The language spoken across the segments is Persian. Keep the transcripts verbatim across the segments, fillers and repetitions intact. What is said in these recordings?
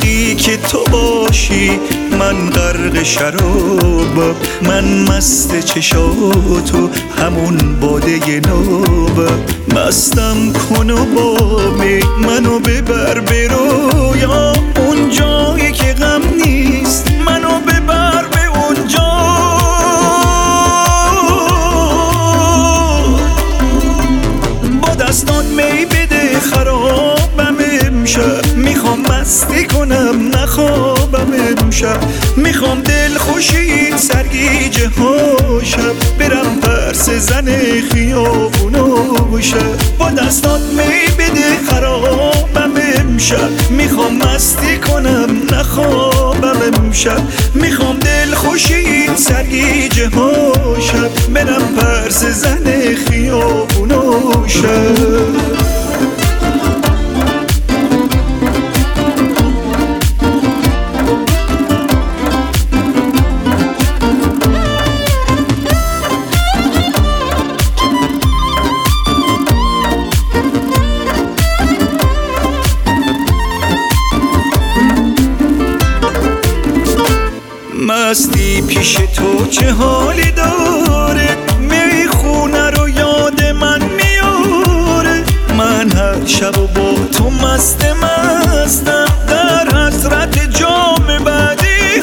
موقعی که تو باشی من غرق شراب، من مست چشاتو همون باده ناب. مستم کن و بامی منو ببر برو، یا اون جایی که غم نیست منو ببر به اونجا. با دستان می بده خرابم امشب، میخوام مستی کنم نخوابم امشب. میخوام دل خوشی سرگیجه ها شب، برم پرس زن خیابونو شب. با دستات می بده خرابم امشب، میخوام مستی کنم نخوابم امشب. میخوام دل خوشی سرگیجه ها شب، برم پرس زن خیابونو شب. مستی پیش تو چه حالی داره، میخونه رو یاد من میاره. من هر شب و با تو مست مستم، در حسرت جام بعدی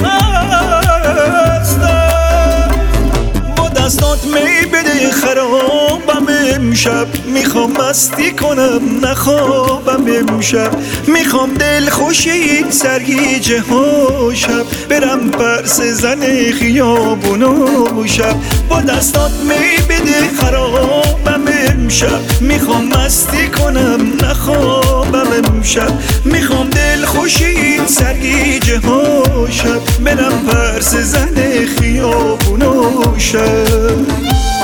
هستم. با دستات می بده خرابم امشب، میخوام مستی کنم نخوابم امشب. میخوام دل خوشی سرگیجه ها شب، برم پرس زن خیابونو شب. با دستات می بده خرابم امشب، میخوام مستی کنم نخوابم امشب. میخوام دل خوشی سرگیجه ها شب، برم پرس زن خیابونو شب.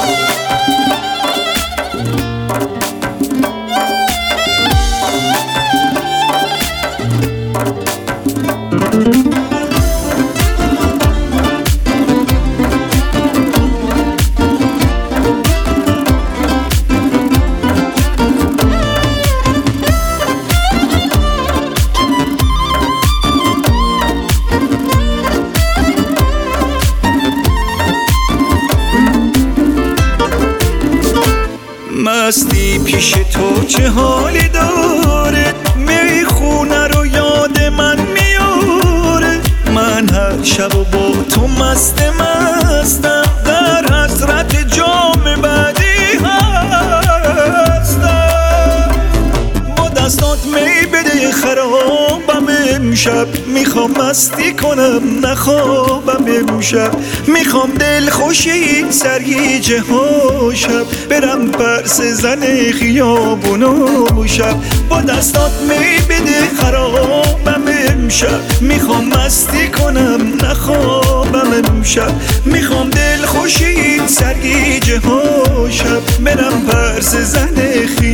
مستی پیش تو چه حالی داره، میخونه رو یاد من میاره. من هر شب و با تو مست مستم، در حسرت جام بعدی هستم. با دستات می بده خرابم امشب، میخوام مستی کنم نخوابم امشب. میخوام دل خوشی سرگیجه ها شب، برم پرس زن خیابونو شب. با دستات می بده خرابم امشب، میخوام مستی کنم نخوابم امشب. میخوام دل خوشی سرگیجه ها شب، برم پرس زن خیابونو